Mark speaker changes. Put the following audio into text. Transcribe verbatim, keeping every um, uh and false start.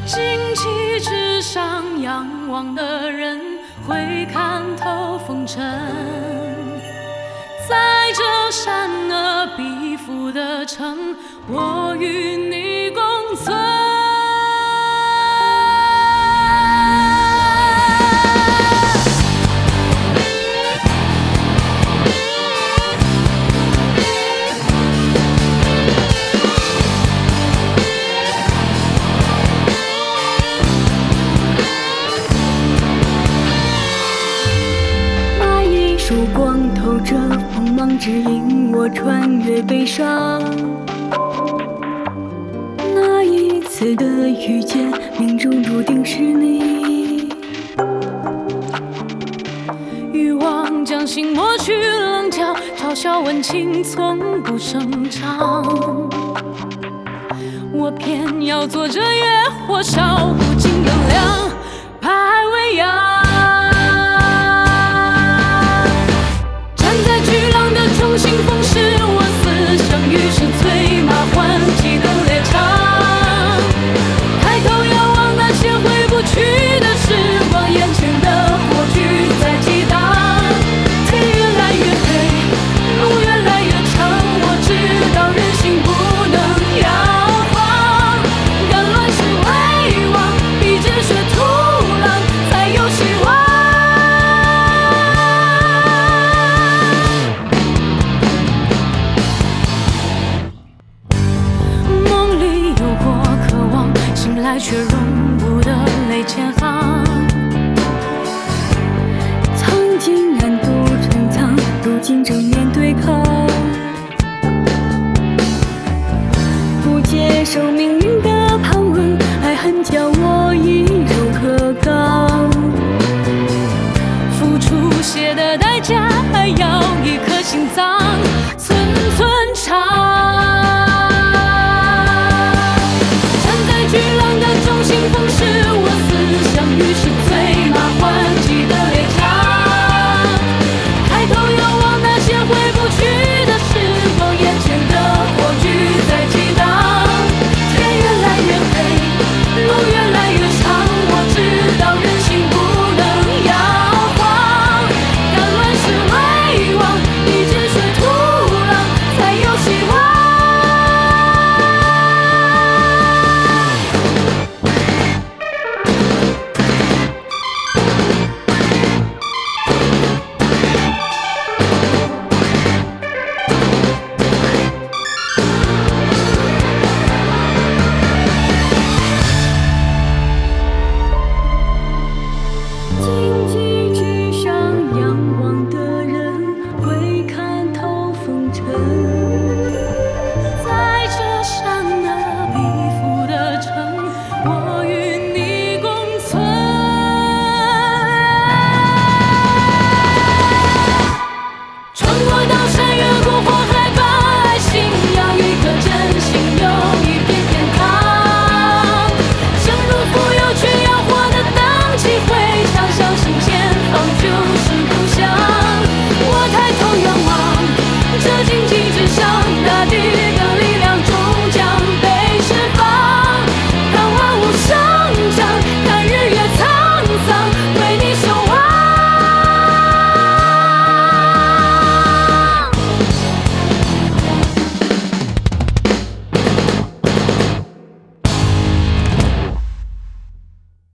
Speaker 1: 荆棘之上仰望的人会看透风尘，在这山河彼附的城，我与你共存。
Speaker 2: 曙光透着锋芒，指引我穿越悲伤。那一次的遇见，命中注定是你。
Speaker 1: 欲望将心磨去棱角，嘲笑温情从不生长。我偏要做这野火烧不尽的凉，怕爱未央。中心风是我思想，于是催马换骑的猎场。抬头遥望那些回不去的时光，眼前的火炬在激荡。天越来越黑，路越来越长，我知道人心不能摇晃。敢乱世为王，比见血土狼，才有希望。却容不得泪千行，
Speaker 2: 曾经暗度陈仓，如今正面对抗。不接受命运的盘问，爱恨叫我